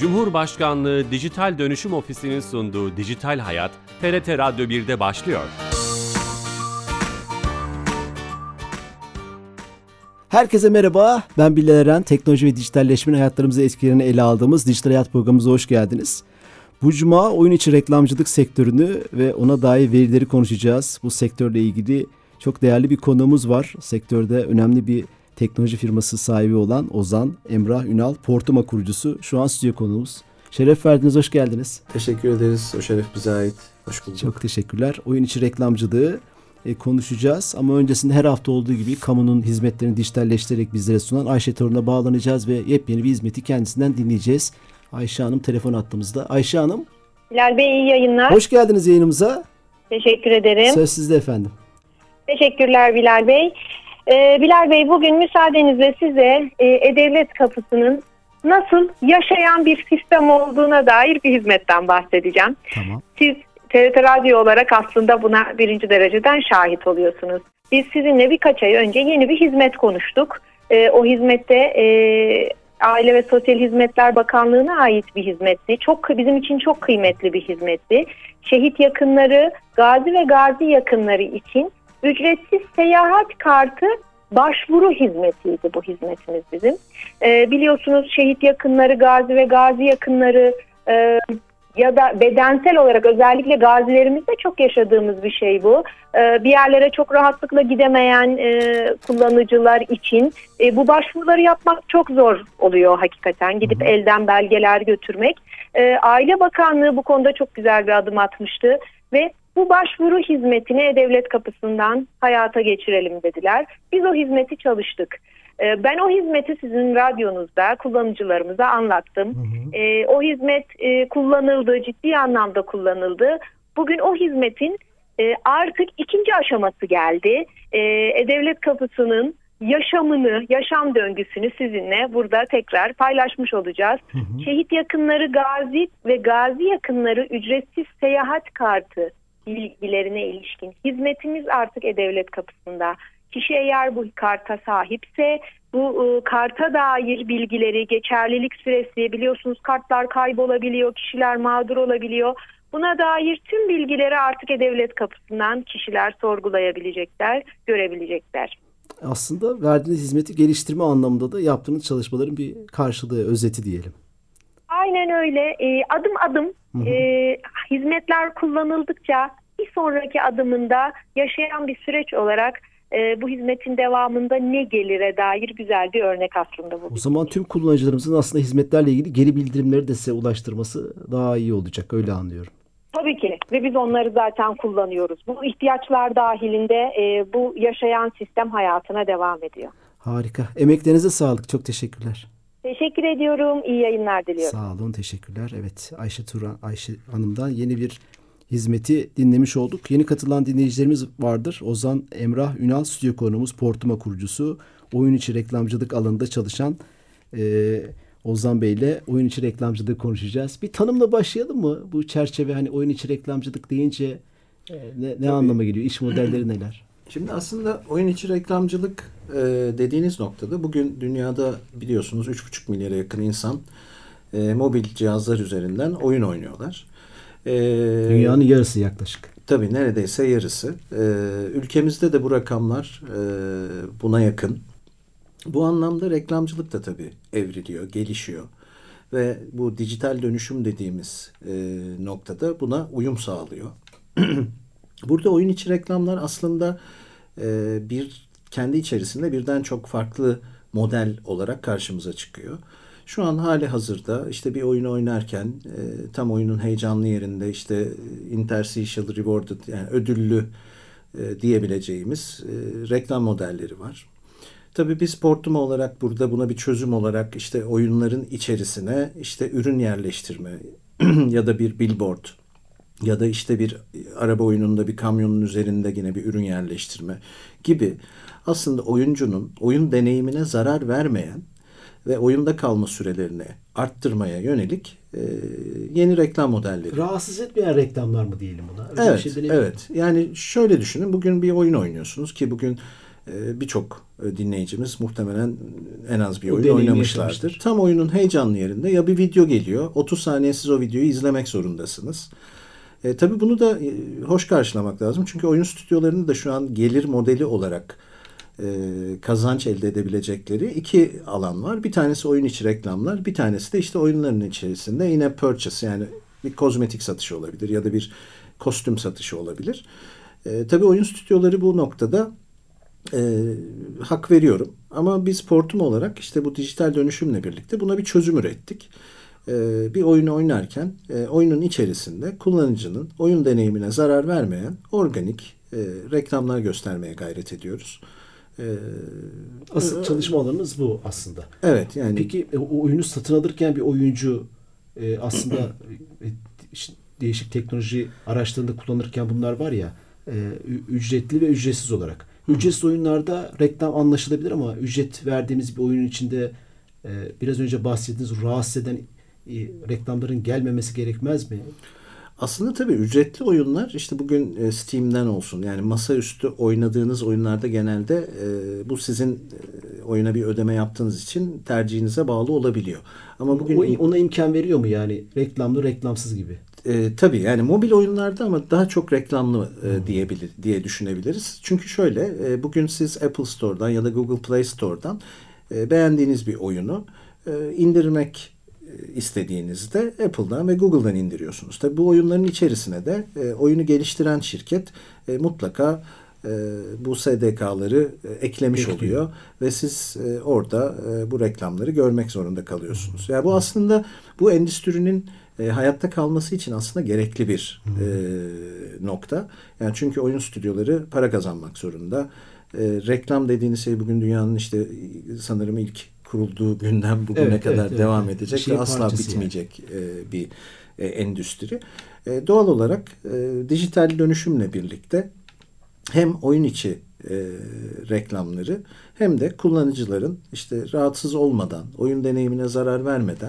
Cumhurbaşkanlığı Dijital Dönüşüm Ofisi'nin sunduğu Dijital Hayat, TRT Radyo 1'de başlıyor. Herkese merhaba, ben Bilal Eren. Teknoloji ve dijitalleşmenin hayatlarımızı etkilerini ele aldığımız Dijital Hayat programımıza hoş geldiniz. Bu cuma oyun içi reklamcılık sektörünü ve ona dair verileri konuşacağız. Bu sektörle ilgili çok değerli bir konuğumuz var. Sektörde önemli bir teknoloji firması sahibi olan Ozan Emrah Ünal, Portuma kurucusu. Şu an stüdyo konuğumuz. Şeref verdiniz, hoş geldiniz. Teşekkür ederiz. O şeref bize ait. Hoş bulduk. Çok teşekkürler. Oyun içi reklamcılığı konuşacağız. Ama öncesinde her hafta olduğu gibi kamunun hizmetlerini dijitalleştirerek bizlere sunan Ayşe Torun'a bağlanacağız ve yepyeni bir hizmeti kendisinden dinleyeceğiz. Ayşe Hanım telefon attığımızda. Ayşe Hanım. Bilal Bey, iyi yayınlar. Hoş geldiniz yayınımıza. Teşekkür ederim. Söz sizde efendim. Teşekkürler Bilal Bey. Bilal Bey, bugün müsaadenizle size E-Devlet Kapısı'nın nasıl yaşayan bir sistem olduğuna dair bir hizmetten bahsedeceğim. Tamam. Siz TRT Radyo olarak aslında buna birinci dereceden şahit oluyorsunuz. Biz sizinle birkaç ay önce yeni bir hizmet konuştuk. O hizmette Aile ve Sosyal Hizmetler Bakanlığı'na ait bir hizmetti. Bizim için çok kıymetli bir hizmetti. Şehit yakınları, gazi ve gazi yakınları için ücretsiz seyahat kartı başvuru hizmetiydi bu hizmetimiz bizim. Biliyorsunuz şehit yakınları, gazi ve gazi yakınları ya da bedensel olarak özellikle gazilerimizde çok yaşadığımız bir şey bu. Bir yerlere çok rahatlıkla gidemeyen kullanıcılar için bu başvuruları yapmak çok zor oluyor hakikaten. Gidip elden belgeler götürmek. Aile Bakanlığı bu konuda çok güzel bir adım atmıştı ve bu başvuru hizmetini E-Devlet Kapısı'ndan hayata geçirelim dediler. Biz o hizmeti çalıştık. Ben o hizmeti sizin radyonuzda kullanıcılarımıza anlattım. O hizmet kullanıldı, ciddi anlamda kullanıldı. Bugün o hizmetin artık ikinci aşaması geldi. E-Devlet Kapısı'nın yaşamını, yaşam döngüsünü sizinle burada tekrar paylaşmış olacağız. Şehit yakınları, gazi ve gazi yakınları ücretsiz seyahat kartı bilgilerine ilişkin hizmetimiz artık E-Devlet Kapısı'nda. Kişi eğer bu karta sahipse bu karta dair bilgileri, geçerlilik süresi, biliyorsunuz kartlar kaybolabiliyor, kişiler mağdur olabiliyor. Buna dair tüm bilgileri artık E-Devlet Kapısı'ndan kişiler sorgulayabilecekler, görebilecekler. Aslında verdiğiniz hizmeti geliştirme anlamında da yaptığınız çalışmaların bir karşılığı, özeti diyelim. Aynen öyle. Adım adım hizmetler kullanıldıkça bir sonraki adımında yaşayan bir süreç olarak bu hizmetin devamında ne gelire dair güzel bir örnek aslında bu. O zaman tüm kullanıcılarımızın aslında hizmetlerle ilgili geri bildirimleri de size ulaştırması daha iyi olacak, öyle anlıyorum. Tabii ki ve biz onları zaten kullanıyoruz. Bu ihtiyaçlar dahilinde bu yaşayan sistem hayatına devam ediyor. Harika. Emeklerinize sağlık. Çok teşekkürler. Teşekkür ediyorum. İyi yayınlar diliyorum. Sağ olun. Teşekkürler. Evet, Ayşe Hanım'dan yeni bir hizmeti dinlemiş olduk. Yeni katılan dinleyicilerimiz vardır. Ozan Emrah Ünal stüdyo konuğumuz, Portuma kurucusu, oyun içi reklamcılık alanında çalışan Ozan Bey ile oyun içi reklamcılığı konuşacağız. Bir tanımla başlayalım mı? Bu çerçeve, hani oyun içi reklamcılık deyince ne anlama geliyor? İş modelleri neler? Şimdi aslında oyun içi reklamcılık dediğiniz noktada bugün dünyada biliyorsunuz 3,5 milyara yakın insan mobil cihazlar üzerinden oyun oynuyorlar. Dünyanın yarısı yaklaşık. Tabii neredeyse yarısı. Ülkemizde de bu rakamlar buna yakın. Bu anlamda reklamcılık da tabii evriliyor, gelişiyor. Ve bu dijital dönüşüm dediğimiz noktada buna uyum sağlıyor. Burada oyun içi reklamlar aslında kendi içerisinde birden çok farklı model olarak karşımıza çıkıyor. Şu an hali hazırda işte bir oyunu oynarken tam oyunun heyecanlı yerinde işte interstitial rewarded, yani ödüllü diyebileceğimiz reklam modelleri var. Tabii biz Portuma olarak burada buna bir çözüm olarak işte oyunların içerisine işte ürün yerleştirme ya da bir billboard ya da işte bir araba oyununda bir kamyonun üzerinde yine bir ürün yerleştirme gibi aslında oyuncunun oyun deneyimine zarar vermeyen ve oyunda kalma sürelerini arttırmaya yönelik yeni reklam modelleri. Rahatsız etmeyen reklamlar mı diyelim buna? Öyle evet. Yani şöyle düşünün. Bugün bir oyun oynuyorsunuz ki bugün birçok dinleyicimiz muhtemelen en az bir O oyun deneyimi oynamışlardır. yaşamıştır. Tam oyunun heyecanlı yerinde ya bir video geliyor. 30 saniye siz o videoyu izlemek zorundasınız. Tabii bunu da hoş karşılamak lazım. Çünkü oyun stüdyolarının da şu an gelir modeli olarak kazanç elde edebilecekleri iki alan var. Bir tanesi oyun içi reklamlar, bir tanesi de işte oyunların içerisinde yine purchase, yani bir kozmetik satışı olabilir ya da bir kostüm satışı olabilir. Tabii oyun stüdyoları bu noktada hak veriyorum. Ama biz Portum olarak işte bu dijital dönüşümle birlikte buna bir çözüm ürettik. Bir oyunu oynarken oyunun içerisinde kullanıcının oyun deneyimine zarar vermeyen organik reklamlar göstermeye gayret ediyoruz. Asıl çalışma alanınız bu aslında. Evet, yani. Peki o oyunu satın alırken bir oyuncu aslında değişik teknoloji araçlarında kullanırken bunlar var ya, ücretli ve ücretsiz olarak. Ücretsiz oyunlarda reklam anlaşılabilir ama ücret verdiğimiz bir oyunun içinde biraz önce bahsettiğiniz rahatsız eden reklamların gelmemesi gerekmez mi? Aslında tabii ücretli oyunlar işte bugün Steam'den olsun, yani masaüstü oynadığınız oyunlarda genelde bu sizin oyuna bir ödeme yaptığınız için tercihinize bağlı olabiliyor. Ama bugün ona imkan veriyor mu, yani reklamlı reklamsız gibi? Tabii yani mobil oyunlarda ama daha çok reklamlı diye düşünebiliriz. Çünkü şöyle, bugün siz Apple Store'dan ya da Google Play Store'dan beğendiğiniz bir oyunu indirmek istediğinizde Apple'dan ve Google'dan indiriyorsunuz. Tabii bu oyunların içerisine de oyunu geliştiren şirket mutlaka bu SDK'ları eklemiş oluyor ve siz orada bu reklamları görmek zorunda kalıyorsunuz. Yani bu aslında bu endüstrinin hayatta kalması için aslında gerekli bir nokta. Yani çünkü oyun stüdyoları para kazanmak zorunda. Reklam dediğiniz şey bugün dünyanın işte sanırım ilk kurulduğu günden bugüne kadar devam edecek ve asla bitmeyecek bir endüstri. Doğal olarak dijital dönüşümle birlikte hem oyun içi reklamları hem de kullanıcıların işte rahatsız olmadan, oyun deneyimine zarar vermeden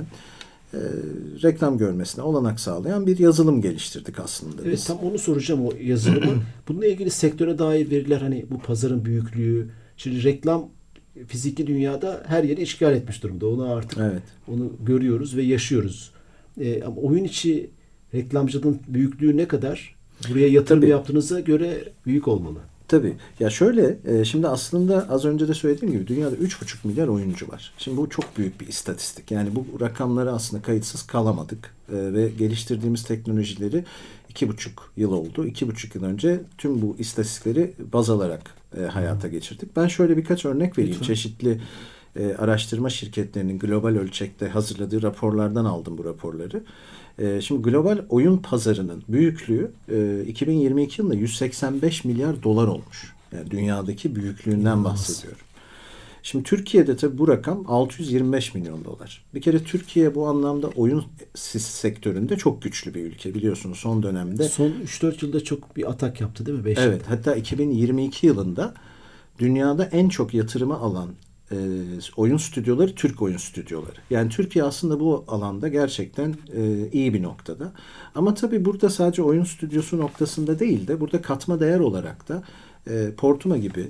reklam görmesine olanak sağlayan bir yazılım geliştirdik aslında. Evet, tam onu soracağım, o yazılımı. Bununla ilgili sektöre dair veriler, hani bu pazarın büyüklüğü, şimdi reklam fiziki dünyada her yeri işgal etmiş durumda. Onu artık onu görüyoruz ve yaşıyoruz. Ama oyun içi reklamcılığın büyüklüğü ne kadar? Buraya yatırım yaptığınıza göre büyük olmalı. Tabii. Ya şöyle, şimdi aslında az önce de söylediğim gibi dünyada 3,5 milyar oyuncu var. Şimdi bu çok büyük bir istatistik. Yani bu rakamları aslında kayıtsız kalamadık. Ve geliştirdiğimiz teknolojileri 2,5 yıl oldu. 2,5 yıl önce tüm bu istatistikleri baz alarak hayata geçirdik. Ben şöyle birkaç örnek vereyim. Lütfen. Çeşitli araştırma şirketlerinin global ölçekte hazırladığı raporlardan aldım bu raporları. Şimdi global oyun pazarının büyüklüğü 2022 yılında 185 milyar dolar olmuş. Yani dünyadaki büyüklüğünden bahsediyorum. Şimdi Türkiye'de tabii bu rakam 625 milyon dolar. Bir kere Türkiye bu anlamda oyun sektöründe çok güçlü bir ülke, biliyorsunuz son dönemde. Son 3-4 yılda çok bir atak yaptı değil mi? Evet, hatta 2022 yılında dünyada en çok yatırımı alan oyun stüdyoları Türk oyun stüdyoları. Yani Türkiye aslında bu alanda gerçekten iyi bir noktada. Ama tabii burada sadece oyun stüdyosu noktasında değil de burada katma değer olarak da Portuma gibi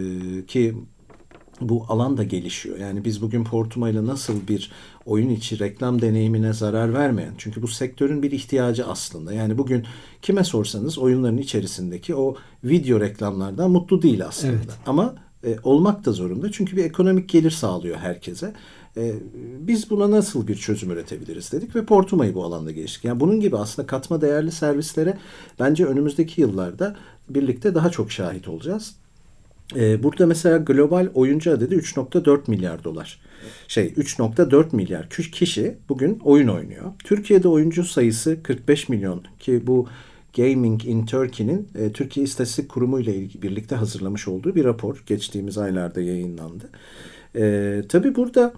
ki bu alan da gelişiyor. Yani biz bugün Portuma ile nasıl bir oyun içi reklam deneyimine zarar vermeyen, çünkü bu sektörün bir ihtiyacı aslında. Yani bugün kime sorsanız oyunların içerisindeki o video reklamlardan mutlu değil aslında. Evet. Ama olmak da zorunda. Çünkü bir ekonomik gelir sağlıyor herkese. Biz buna nasıl bir çözüm üretebiliriz dedik ve Portuma'yı bu alanda geliştirdik. Yani bunun gibi aslında katma değerli servislere bence önümüzdeki yıllarda birlikte daha çok şahit olacağız. Burada mesela global oyuncu adedi 3,4 milyar dolar. 3,4 milyar kişi bugün oyun oynuyor. Türkiye'de oyuncu sayısı 45 milyon ki bu Gaming in Turkey'nin Türkiye İstatistik Kurumu ile birlikte hazırlamış olduğu bir rapor geçtiğimiz aylarda yayınlandı. Tabii burada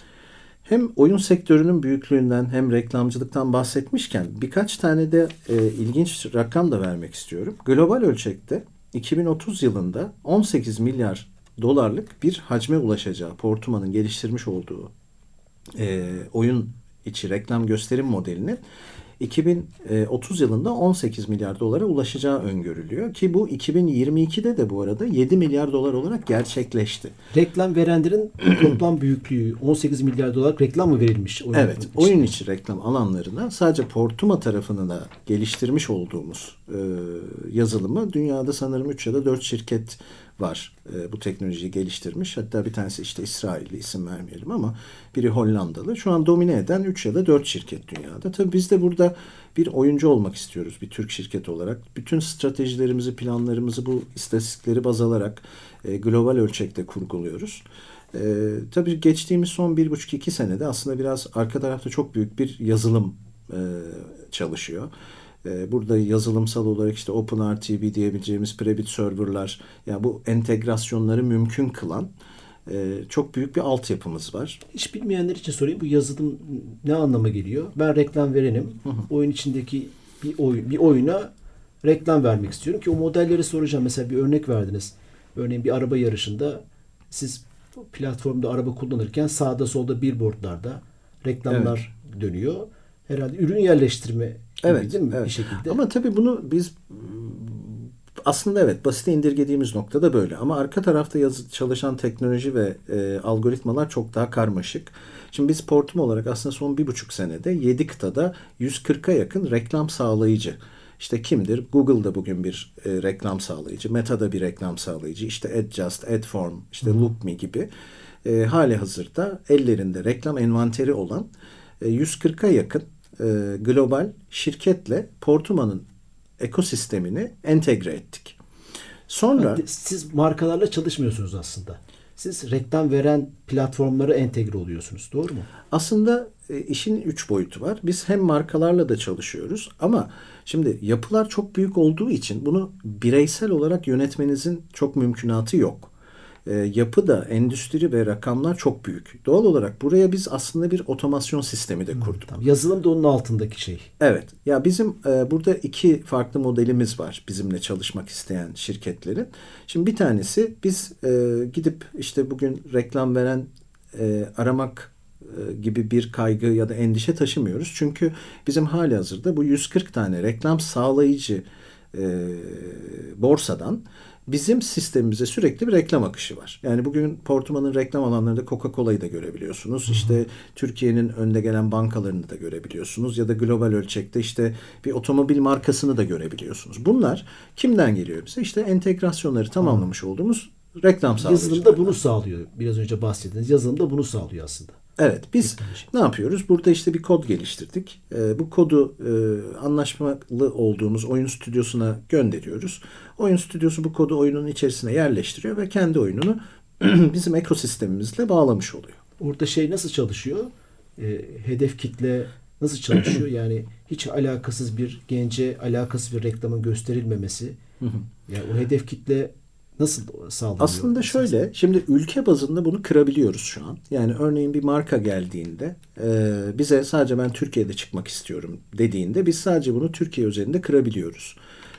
hem oyun sektörünün büyüklüğünden hem reklamcılıktan bahsetmişken birkaç tane de ilginç rakam da vermek istiyorum. Global ölçekte 2030 yılında 18 milyar dolarlık bir hacme ulaşacağı Portuma'nın geliştirmiş olduğu oyun içi reklam gösterim modelinin 2030 yılında 18 milyar dolara ulaşacağı öngörülüyor ki bu 2022'de de bu arada 7 milyar dolar olarak gerçekleşti. Reklam verenlerin toplam büyüklüğü 18 milyar dolar reklam mı verilmiş? Evet, oyun içi reklam alanlarına sadece Portuma tarafını da geliştirmiş olduğumuz yazılımı dünyada sanırım 3 ya da 4 şirket var bu teknolojiyi geliştirmiş. Hatta bir tanesi işte İsrailli, isim vermeyelim ama biri Hollandalı. Şu an domine eden 3 ya da 4 şirket dünyada. Tabii biz de burada bir oyuncu olmak istiyoruz bir Türk şirket olarak. Bütün stratejilerimizi, planlarımızı bu istatistikleri baz alarak global ölçekte kurguluyoruz. Tabii geçtiğimiz son 1,5-2 senede aslında biraz arka tarafta çok büyük bir yazılım çalışıyor. Burada yazılımsal olarak işte OpenRTB diyebileceğimiz Prebit serverlar, yani bu entegrasyonları mümkün kılan çok büyük bir altyapımız var. Hiç bilmeyenler için sorayım. Bu yazılım ne anlama geliyor? Ben reklam verenim. Oyun içindeki bir oyuna reklam vermek istiyorum ki o modelleri soracağım. Mesela bir örnek verdiniz. Örneğin bir araba yarışında siz platformda araba kullanırken sağda solda billboardlarda reklamlar dönüyor. Herhalde ürün yerleştirme gibi değil mi? Bir şekilde. Ama tabii bunu biz aslında basite indirgediğimiz noktada böyle. Ama arka tarafta çalışan teknoloji ve algoritmalar çok daha karmaşık. Şimdi biz Portum olarak aslında son 1,5 senede 7 kıtada 140'a yakın reklam sağlayıcı. İşte kimdir? Google'da bugün bir reklam sağlayıcı. Meta'da bir reklam sağlayıcı. İşte Adjust, Adform, işte Lookme gibi hali hazırda ellerinde reklam envanteri olan 140'a yakın global şirketle Portuma'nın ekosistemini entegre ettik. Sonra siz markalarla çalışmıyorsunuz aslında. Siz reklam veren platformlara entegre oluyorsunuz. Doğru mu? Aslında işin 3 boyutu var. Biz hem markalarla da çalışıyoruz ama şimdi yapılar çok büyük olduğu için bunu bireysel olarak yönetmenizin çok mümkünatı yok. Yapı da, endüstri ve rakamlar çok büyük. Doğal olarak buraya biz aslında bir otomasyon sistemi de kurduk. Tamam. Yazılım da onun altındaki şey. Evet. Ya bizim burada 2 farklı modelimiz var bizimle çalışmak isteyen şirketlerin. Şimdi bir tanesi biz gidip işte bugün reklam veren aramak gibi bir kaygı ya da endişe taşımıyoruz. Çünkü bizim halihazırda bu 140 tane reklam sağlayıcı borsadan bizim sistemimize sürekli bir reklam akışı var. Yani bugün Portuma'nın reklam alanlarında Coca-Cola'yı da görebiliyorsunuz. İşte Türkiye'nin önde gelen bankalarını da görebiliyorsunuz. Ya da global ölçekte işte bir otomobil markasını da görebiliyorsunuz. Bunlar kimden geliyor bize? İşte entegrasyonları tamamlamış olduğumuz reklam sağlayıcılar. Yazılım da bunu sağlıyor. Biraz önce bahsettiğiniz yazılım da bunu sağlıyor aslında. Evet, biz ne yapıyoruz? Burada işte bir kod geliştirdik. Bu kodu anlaşmalı olduğumuz oyun stüdyosuna gönderiyoruz. Oyun stüdyosu bu kodu oyunun içerisine yerleştiriyor ve kendi oyununu bizim ekosistemimizle bağlamış oluyor. Orada şey nasıl çalışıyor? Hedef kitle nasıl çalışıyor? Yani hiç alakasız bir gence alakasız bir reklamın gösterilmemesi. Yani o hedef kitle nasıl sağlanıyor? Aslında şöyle, şimdi ülke bazında bunu kırabiliyoruz şu an. Yani örneğin bir marka geldiğinde bize sadece ben Türkiye'de çıkmak istiyorum dediğinde biz sadece bunu Türkiye özelinde kırabiliyoruz.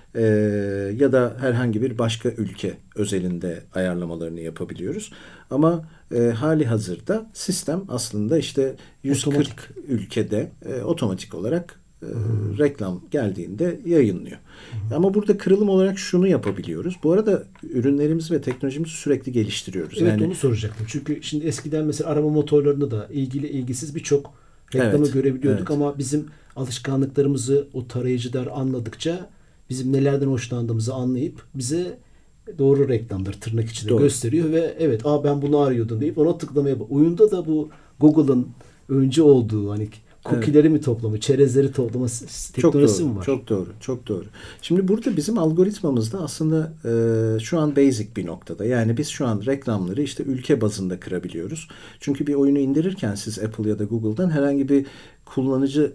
Ya da herhangi bir başka ülke özelinde ayarlamalarını yapabiliyoruz. Ama hali hazırda sistem aslında işte 140 ülkede otomatik olarak reklam geldiğinde yayınlıyor. Ama burada kırılım olarak şunu yapabiliyoruz. Bu arada ürünlerimizi ve teknolojimizi sürekli geliştiriyoruz. Evet, yani onu soracaktım. Çünkü şimdi eskiden mesela araba motorlarında da ilgisiz birçok reklamı görebiliyorduk ama bizim alışkanlıklarımızı o tarayıcılar anladıkça bizim nelerden hoşlandığımızı anlayıp bize doğru reklamları tırnak içinde gösteriyor ve evet ben bunu arıyordum deyip ona tıklamaya oyunda da bu Google'ın önce olduğu hani cookie'leri mi toplama, çerezleri toplama teknolojisi mi var? Çok doğru. Şimdi burada bizim algoritmamızda aslında şu an basic bir noktada. Yani biz şu an reklamları işte ülke bazında kırabiliyoruz. Çünkü bir oyunu indirirken siz Apple ya da Google'dan herhangi bir kullanıcı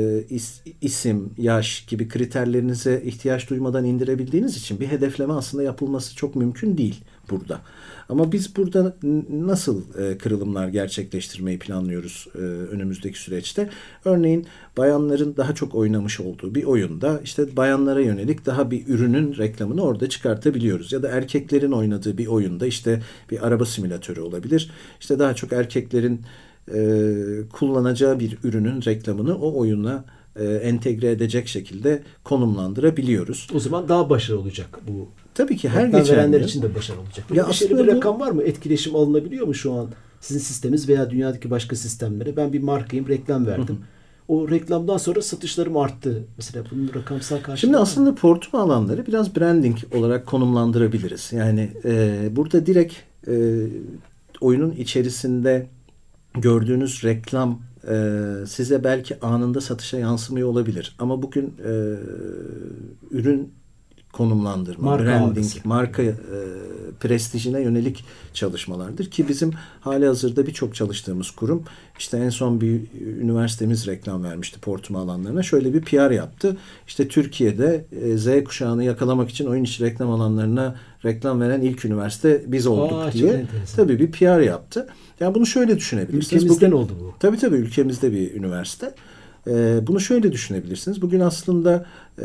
isim, yaş gibi kriterlerinize ihtiyaç duymadan indirebildiğiniz için bir hedefleme aslında yapılması çok mümkün değil burada. Ama biz burada nasıl kırılımlar gerçekleştirmeyi planlıyoruz önümüzdeki süreçte? Örneğin bayanların daha çok oynamış olduğu bir oyunda işte bayanlara yönelik daha bir ürünün reklamını orada çıkartabiliyoruz. Ya da erkeklerin oynadığı bir oyunda işte bir araba simülatörü olabilir. İşte daha çok erkeklerin kullanacağı bir ürünün reklamını o oyuna entegre edecek şekilde konumlandırabiliyoruz. O zaman daha başarılı olacak bu. Tabii ki her Reklam geçen verenler gün. için de başarılı olacak. Ya Aslında bir bu rakam var mı? Etkileşim alınabiliyor mu şu an? Sizin sisteminiz veya dünyadaki başka sistemlere. Ben bir markayım, reklam verdim. O reklamdan sonra satışlarım arttı. Mesela bunun rakamsal karşılığı. Şimdi aslında portuma alanları biraz branding olarak konumlandırabiliriz. Yani burada direkt oyunun içerisinde gördüğünüz reklam size belki anında satışa yansımıyor olabilir. Ama bugün ürün konumlandırma, marka branding, algısı. marka prestijine yönelik çalışmalardır ki bizim halihazırda birçok çalıştığımız kurum, işte en son bir üniversitemiz reklam vermişti portuma alanlarına. Şöyle bir PR yaptı. İşte Türkiye'de Z kuşağını yakalamak için oyun içi reklam alanlarına reklam veren ilk üniversite biz olduk diye. Tabii bir PR yaptı. Yani bunu şöyle düşünebilirsiniz. Ülkemizden oldu bu. Tabii ülkemizde bir üniversite. Bunu şöyle düşünebilirsiniz. Bugün aslında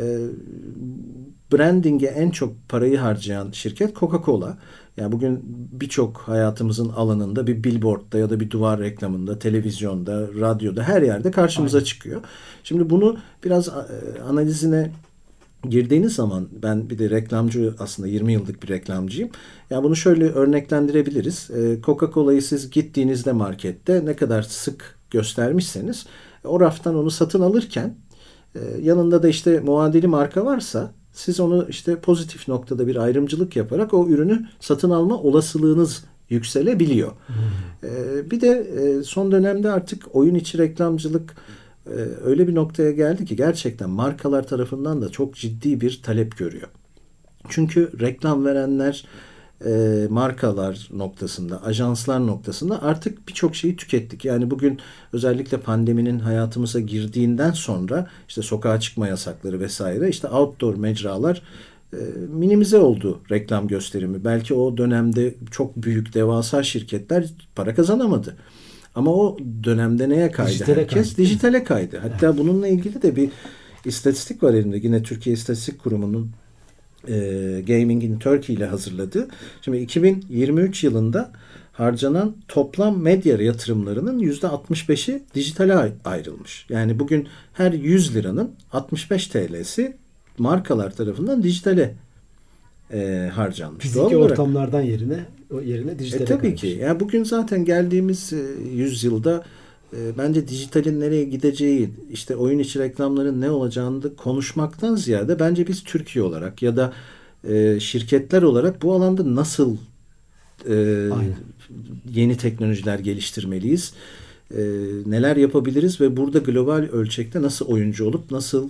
branding'e en çok parayı harcayan şirket Coca-Cola. Yani bugün birçok hayatımızın alanında bir billboardda ya da bir duvar reklamında, televizyonda, radyoda her yerde karşımıza çıkıyor. Şimdi bunu biraz analizine girdiğiniz zaman, ben bir de reklamcı, aslında 20 yıllık bir reklamcıyım. Yani bunu şöyle örneklendirebiliriz. Coca-Cola'yı siz gittiğinizde markette ne kadar sık göstermişseniz o raftan onu satın alırken yanında da işte muadili marka varsa siz onu işte pozitif noktada bir ayrımcılık yaparak o ürünü satın alma olasılığınız yükselebiliyor. Bir de son dönemde artık oyun içi reklamcılık öyle bir noktaya geldi ki gerçekten markalar tarafından da çok ciddi bir talep görüyor. Çünkü reklam verenler markalar noktasında, ajanslar noktasında artık birçok şeyi tükettik. Yani bugün özellikle pandeminin hayatımıza girdiğinden sonra işte sokağa çıkma yasakları vesaire, işte outdoor mecralar minimize oldu reklam gösterimi. Belki o dönemde çok büyük devasa şirketler para kazanamadı. Ama o dönemde neye kaydı? Herkes dijitale kaydı. Hatta bununla ilgili de bir istatistik var elimde. Yine Türkiye İstatistik Kurumu'nun Gaming in Turkey ile hazırladığı. Şimdi 2023 yılında harcanan toplam medya yatırımlarının %65'i dijitale ayrılmış. Yani bugün her 100 liranın 65 TL'si markalar tarafından dijitale harcanmış. Fiziki ortamlardan yerine dijitale tabii kaymış. ki. Yani bugün zaten geldiğimiz yüzyılda bence dijitalin nereye gideceği, işte oyun içi reklamların ne olacağını da konuşmaktan ziyade bence biz Türkiye olarak ya da şirketler olarak bu alanda nasıl yeni teknolojiler geliştirmeliyiz, neler yapabiliriz ve burada global ölçekte nasıl oyuncu olup nasıl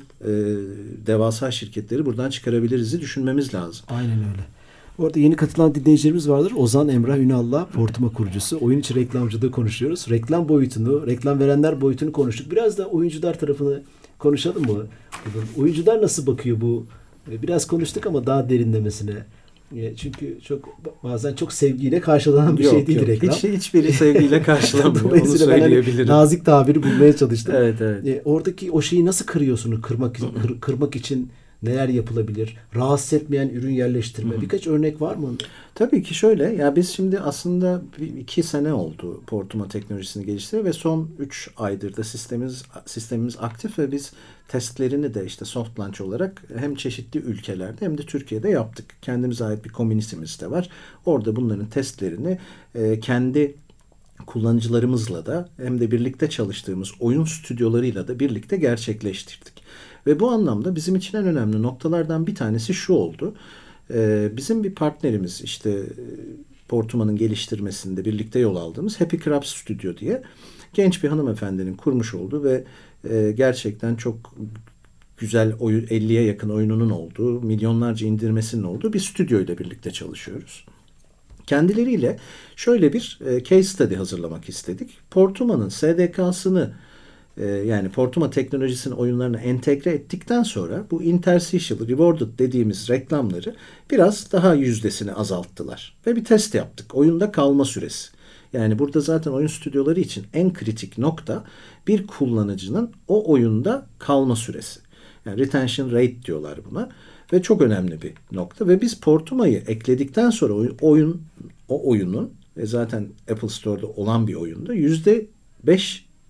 devasa şirketleri buradan çıkarabiliriz'i düşünmemiz lazım. Aynen öyle. Orada yeni katılan dinleyicilerimiz vardır. Ozan Emrah Ünal'la Portuma kurucusu. Oyun içi reklamcılığı konuşuyoruz. Reklam boyutunu, reklam verenler boyutunu konuştuk. Biraz da oyuncular tarafını konuşalım mı? Oyuncular nasıl bakıyor bu? Biraz konuştuk ama daha derinlemesine. Çünkü bazen çok sevgiyle karşılanan bir şey değil reklam. Hiçbiri sevgiyle karşılanmıyor. Onu söyleyebilirim. Ben nazik tabiri bulmaya çalıştım. Evet. Oradaki o şeyi nasıl kırıyorsunuz? Kırmak için neler yapılabilir? Rahatsız etmeyen ürün yerleştirme. Birkaç örnek var mı? Tabii ki şöyle. Ya biz şimdi aslında 2 sene oldu Portuma teknolojisini geliştirdi ve son 3 aydır da sistemimiz aktif ve biz testlerini de işte soft launch olarak hem çeşitli ülkelerde hem de Türkiye'de yaptık. Kendimize ait bir komünitemiz de var. Orada bunların testlerini kendi kullanıcılarımızla da hem de birlikte çalıştığımız oyun stüdyolarıyla da birlikte gerçekleştirdik. Ve bu anlamda bizim için en önemli noktalardan bir tanesi şu oldu. Bizim bir partnerimiz, işte Portuma'nın geliştirmesinde birlikte yol aldığımız Happy Crabs Studio diye genç bir hanımefendinin kurmuş olduğu ve gerçekten çok güzel 50'ye yakın oyununun olduğu, milyonlarca indirmesinin olduğu bir stüdyoyla birlikte çalışıyoruz. Kendileriyle şöyle bir case study hazırlamak istedik. Portuma'nın SDK'sını yani Portuma teknolojisinin oyunlarına entegre ettikten sonra bu interstitial rewarded dediğimiz reklamları biraz daha yüzdesini azalttılar. Ve bir test yaptık. Oyunda kalma süresi. Yani burada zaten oyun stüdyoları için en kritik nokta bir kullanıcının o oyunda kalma süresi. Yani retention rate diyorlar buna. Ve çok önemli bir nokta. Ve biz Portuma'yı ekledikten sonra o oyunun ve zaten Apple Store'da olan bir oyunda %5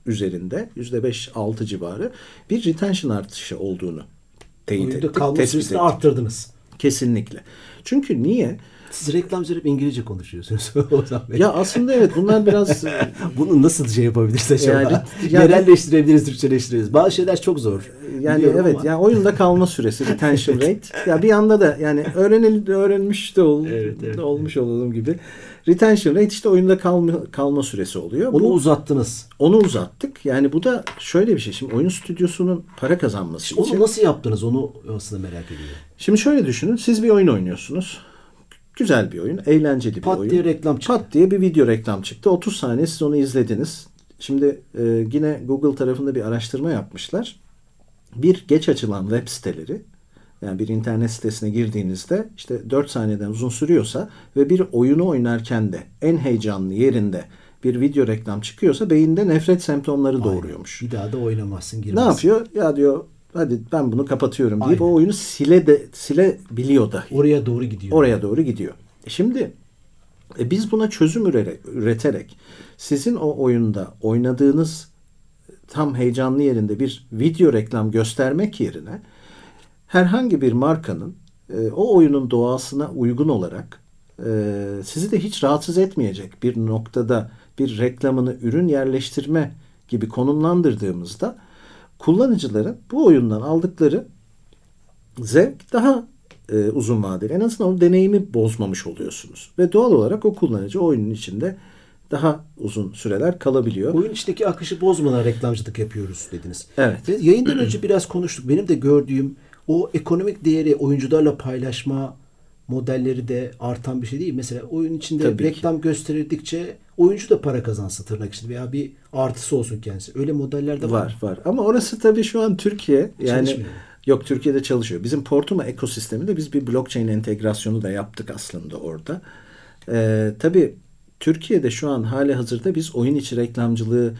üzerinde %5-6 civarı bir retention artışı olduğunu teyit Oyunda ettik. kalma süresini arttırdınız. Kesinlikle. Çünkü niye? Siz reklamcılar hep İngilizce konuşuyorsunuz Ozan Bey. Ya aslında evet, bunlar biraz bunu nasıl şey yapabiliriz acaba? Yani- Yerelleştirebiliriz, Türkçeleştirebiliriz. Bazı şeyler çok zor. yani Biliyorum evet, ama- yani oyunda kalma süresi, retention rate. Ya bir yanda da yani öğrenmiş de Evet. olmuş olalım gibi. Retention rate işte oyunda kalma süresi oluyor. Onu uzattınız. Onu uzattık. Yani bu da şöyle bir şey. Şimdi oyun stüdyosunun para kazanması için. Onu nasıl yaptınız? Onu aslında merak ediyorum. Şimdi şöyle düşünün. Siz bir oyun oynuyorsunuz. Güzel bir oyun. Eğlenceli bir Pat oyun. diye reklam çıktı. Pat diye bir video reklam çıktı. 30 saniye siz onu izlediniz. Şimdi yine Google tarafında bir araştırma yapmışlar. Bir geç açılan web siteleri, yani bir internet sitesine girdiğinizde işte 4 saniyeden uzun sürüyorsa ve bir oyunu oynarken de en heyecanlı yerinde bir video reklam çıkıyorsa beyinde nefret semptomları doğuruyormuş. Bir daha da oynamazsın, Ne girmezsin. yapıyor? Ya diyor, hadi ben bunu kapatıyorum deyip Aynen. o oyunu silebiliyor dahi. Oraya doğru gidiyor. Oraya doğru gidiyor. Şimdi biz buna çözüm üreterek sizin o oyunda oynadığınız tam heyecanlı yerinde bir video reklam göstermek yerine herhangi bir markanın o oyunun doğasına uygun olarak sizi de hiç rahatsız etmeyecek bir noktada bir reklamını ürün yerleştirme gibi konumlandırdığımızda kullanıcıların bu oyundan aldıkları zevk daha uzun vadeli. En azından o deneyimi bozmamış oluyorsunuz. Ve doğal olarak o kullanıcı oyunun içinde daha uzun süreler kalabiliyor. Oyun içindeki akışı bozmadan reklamcılık yapıyoruz dediniz. Evet. Ve yayından önce biraz konuştuk. Benim de gördüğüm o ekonomik değeri oyuncularla paylaşma modelleri de artan bir şey değil. Mesela oyun içinde Tabii ki. reklam gösterildikçe oyuncu da para kazansın tırnak içinde veya bir artısı olsun kendisi. Öyle modeller de var. Var. Ama orası tabii şu an Türkiye. Yani Çalışmıyor. yok, Türkiye'de çalışıyor. Bizim Portuma ekosisteminde biz bir blockchain entegrasyonu da yaptık aslında orada. Tabii Türkiye'de şu an hali hazırda biz oyun içi reklamcılığı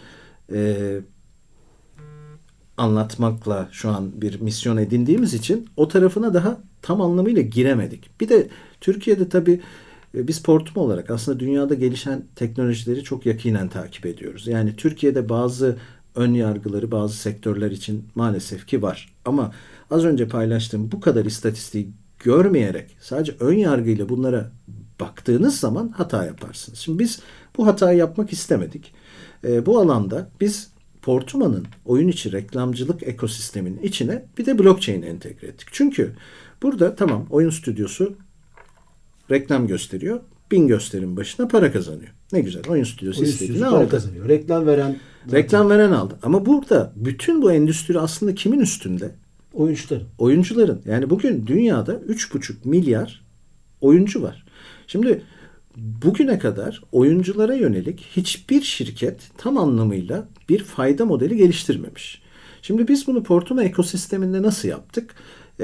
anlatmakla şu an bir misyon edindiğimiz için o tarafına daha tam anlamıyla giremedik. Bir de Türkiye'de tabii biz Portuma olarak aslında dünyada gelişen teknolojileri çok yakinen takip ediyoruz. Yani Türkiye'de bazı ön yargıları bazı sektörler için maalesef ki var. Ama az önce paylaştığım bu kadar istatistiği görmeyerek sadece ön yargıyla bunlara baktığınız zaman hata yaparsınız. Şimdi biz bu hatayı yapmak istemedik. Bu alanda biz Portuma'nın oyun içi reklamcılık ekosisteminin içine bir de blockchain entegre ettik. Çünkü burada tamam, oyun stüdyosu reklam gösteriyor. 1000 gösterim başına para kazanıyor. Ne güzel. Oyun stüdyosu Oyun istediğini stüdyosu para aldı. kazanıyor. Reklam veren aldı. Ama burada bütün bu endüstri aslında kimin üstünde? oyuncuların. Oyuncuların. Yani bugün dünyada 3,5 milyar oyuncu var. Şimdi bugüne kadar oyunculara yönelik hiçbir şirket tam anlamıyla bir fayda modeli geliştirmemiş. Şimdi biz bunu Portuma ekosisteminde nasıl yaptık?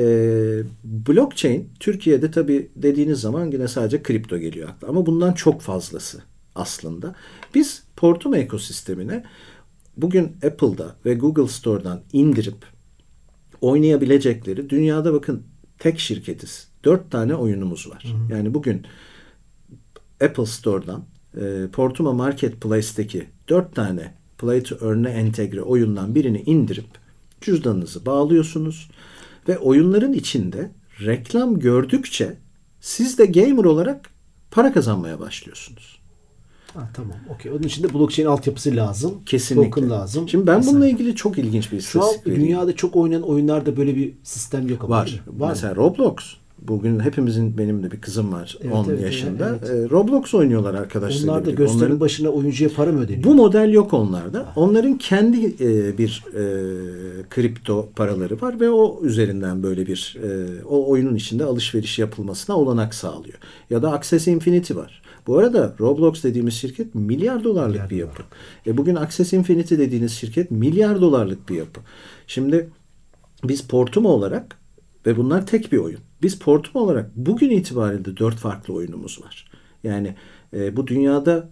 Blockchain Türkiye'de tabii dediğiniz zaman yine sadece kripto geliyor akla. Ama bundan çok fazlası aslında. Biz Portuma ekosistemine bugün Apple'da ve Google Store'dan indirip oynayabilecekleri, dünyada bakın tek şirketiz. 4 tane oyunumuz var. Yani bugün Apple Store'dan Portuma Marketplace'teki 4 tane Play to Earn'e entegre oyundan birini indirip cüzdanınızı bağlıyorsunuz ve oyunların içinde reklam gördükçe siz de gamer olarak para kazanmaya başlıyorsunuz. Tamam. Okey. Onun için de blockchain altyapısı lazım. Kesinlikle. Token lazım. Şimdi ben Mesela. bununla ilgili çok ilginç bir Şu an istatistik vereyim. dünyada çok oynanan oyunlarda böyle bir sistem yok ama. Var. Var Mesela mı? Roblox. Bugün hepimizin, benim de bir kızım var, Evet, 10 evet, yaşında. evet. Roblox oynuyorlar arkadaşlarıyla. Onlar da birlikte. gösterim başına oyuncuya para mı ödeniyor? Bu model yok onlarda. Onların kendi bir kripto paraları var ve o üzerinden böyle bir o oyunun içinde alışveriş yapılmasına olanak sağlıyor. Ya da Access Infinity var. Bu arada Roblox dediğimiz şirket milyar dolarlık bir yapı. Bugün Access Infinity dediğiniz şirket milyar dolarlık bir yapı. Şimdi biz Portuma olarak ve bunlar tek bir oyun. Biz Portuma olarak bugün itibariyle 4 farklı oyunumuz var. Yani bu dünyada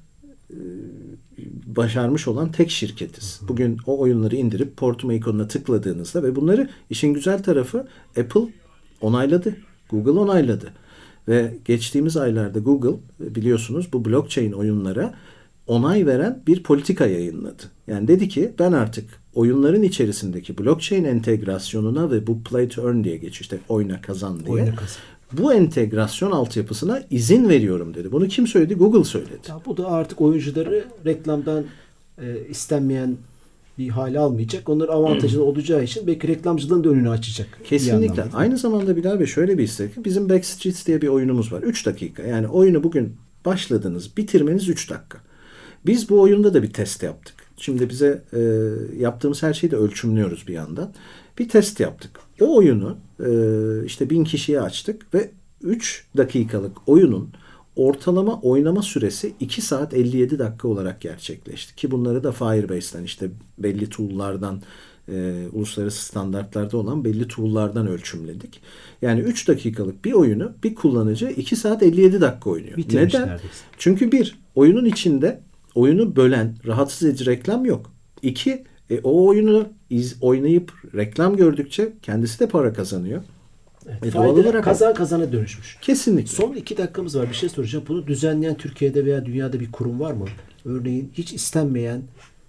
başarmış olan tek şirketiz. Bugün o oyunları indirip Portuma ikonuna tıkladığınızda ve bunları, işin güzel tarafı, Apple onayladı. Google onayladı. Ve geçtiğimiz aylarda Google, biliyorsunuz, bu blockchain oyunlara onay veren bir politika yayınladı. Yani dedi ki ben artık oyunların içerisindeki blockchain entegrasyonuna ve bu play to earn diye geçiyor, işte oyna kazan diye. Oyna kazan. Bu entegrasyon altyapısına izin veriyorum dedi. Bunu kim söyledi? Google söyledi. Ya bu da artık oyuncuları reklamdan istenmeyen bir hale almayacak. Onların avantajı olacağı için belki reklamcılığın da önünü açacak. Kesinlikle. Aynı zamanda Bilal Bey şöyle bir istek. Bizim Backstreets diye bir oyunumuz var. 3 dakika. Yani oyunu bugün başladınız, bitirmeniz 3 dakika. Biz bu oyunda da bir test yaptık. Şimdi bize yaptığımız her şeyi de ölçümlüyoruz bir yandan. Bir test yaptık. O oyunu işte 1000 kişiye açtık ve 3 dakikalık oyunun ortalama oynama süresi 2 saat 57 dakika olarak gerçekleşti. Ki bunları da Firebase'den, işte belli tool'lardan, uluslararası standartlarda olan belli tool'lardan ölçümledik. Yani 3 dakikalık bir oyunu bir kullanıcı 2 saat 57 dakika oynuyor. Bitirmiş neden? Neredeyse. Çünkü oyunun içinde oyunu bölen, rahatsız edici reklam yok. 2, o oyunu oynayıp reklam gördükçe kendisi de para kazanıyor. Evet, doğal olarak kazan kazana dönüşmüş. Kesinlikle. Son 2 dakikamız var. Bir şey soracağım. Bunu düzenleyen Türkiye'de veya dünyada bir kurum var mı? Örneğin hiç istenmeyen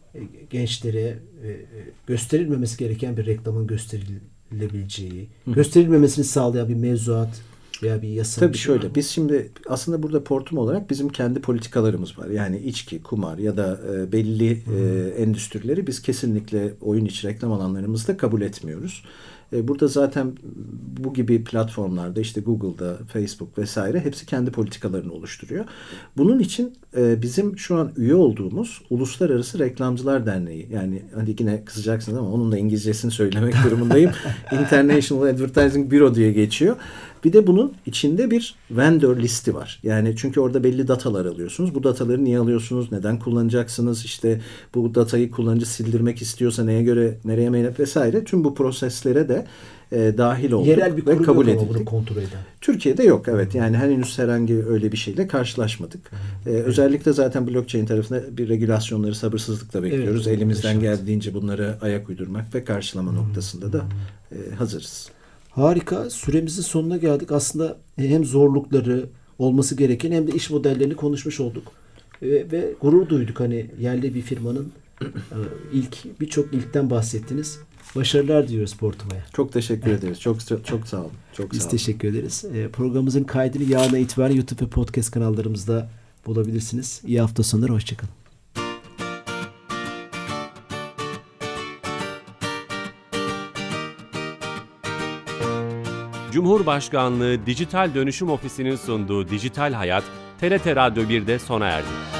gençlere gösterilmemesi gereken bir reklamın gösterilebileceği, gösterilmemesini sağlayan bir mevzuat veya bir yasa. Tabii şöyle. Biz şimdi aslında burada Portum olarak bizim kendi politikalarımız var. Yani içki, kumar ya da belli endüstrileri biz kesinlikle oyun içi reklam alanlarımızda kabul etmiyoruz. Burada zaten bu gibi platformlarda, işte Google'da, Facebook vesaire, hepsi kendi politikalarını oluşturuyor. Bunun için bizim şu an üye olduğumuz Uluslararası Reklamcılar Derneği, yani hani yine kızacaksınız ama onun da İngilizcesini söylemek durumundayım. International Advertising Bureau diye geçiyor. Bir de bunun içinde bir vendor listi var. Yani çünkü orada belli datalar alıyorsunuz. Bu dataları niye alıyorsunuz? Neden kullanacaksınız? İşte bu datayı kullanıcı sildirmek istiyorsa neye göre, nereye mail vesaire, tüm bu proseslere de dahil olduk yerel bir ve kabul edildik. bunu kontrol eden. Türkiye'de yok, evet. Yani henüz herhangi öyle bir şeyle karşılaşmadık. Özellikle zaten blockchain tarafında bir regülasyonları sabırsızlıkla bekliyoruz. Evet, elimizden geldiğince bunları ayak uydurmak ve karşılama noktasında da hazırız. Harika. Süremizin sonuna geldik. Aslında hem zorlukları olması gereken hem de iş modellerini konuşmuş olduk. Ve gurur duyduk. Hani yerli bir firmanın birçok ilkten bahsettiniz. Başarılar diliyoruz Portuma'ya. Çok teşekkür ederiz. Çok sağ olun. Biz teşekkür ederiz. Programımızın kaydını yarına itibaren YouTube ve podcast kanallarımızda bulabilirsiniz. İyi hafta sonları. Hoşçakalın. Cumhurbaşkanlığı Dijital Dönüşüm Ofisi'nin sunduğu Dijital Hayat, TRT Radyo 1'de sona erdi.